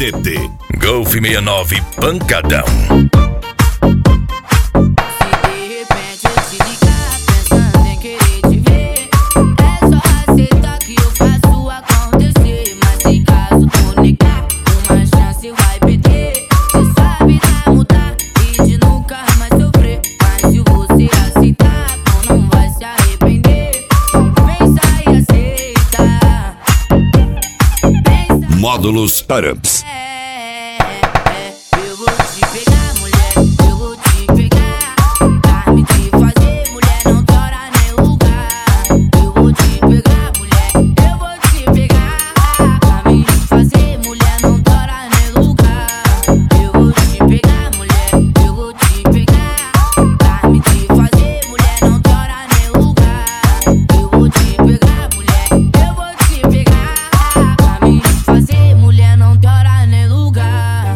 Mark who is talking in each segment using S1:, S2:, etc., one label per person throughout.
S1: CT Golf 69 Pancadão. Módulos Taramps.
S2: Eu vou te pegar, mulher, eu vou te pegar. Pra me te fazer, mulher, não tora nem lugar. Eu vou te pegar, mulher, eu vou te pegar. Pra me fazer, mulher, não tora nem lugar. Eu vou te pegar, mulher, eu vou te pegar. Pra me te fazer, mulher, não tora nem lugar. Eu vou te pegar, mulher, eu vou te pegar. Pra me fazer, mulher, não tem hora nem lugar.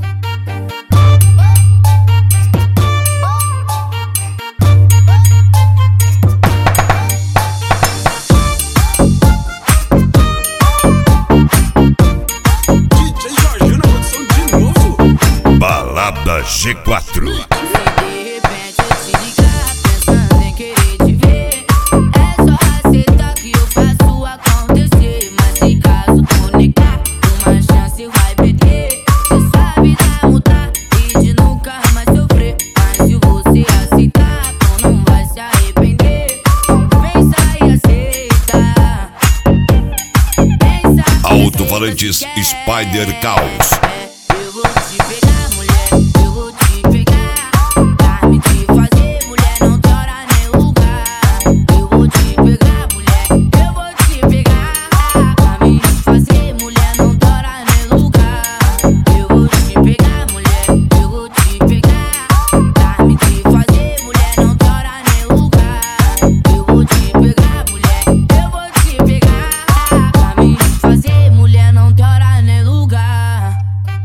S3: DJ Jorginho na produção de novo.
S1: Balada G4.
S2: De repente eu te ligar, pensando em querer te ver. É só aceitar que eu faço acontecer. Mas se caso tu negar, uma chance vai perder. Cê sabe da mudar e de nunca mais sofrer. Mas se você aceitar, tu não vai se arrepender. Então pensa e aceita. Pensa e
S1: Alto-falantes
S2: aceita se
S1: Spider
S2: quer.
S1: Caos.
S2: Eu vou te pegar, mulher, eu vou te pegar. Pra me te fazer, mulher, não tem hora nem lugar. Eu vou te pegar, mulher, eu vou te pegar. Pra me fazer, mulher, não tem hora nem lugar. Eu vou te pegar, mulher, eu vou te pegar. Pra me te fazer, mulher, não tem hora nem lugar. Eu vou te pegar, mulher, eu vou te pegar. Pra me fazer, mulher, não tem hora nem lugar.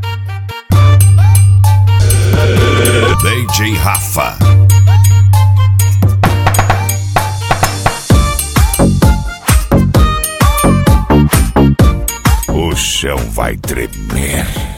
S1: DJ Rafa. O chão vai tremer.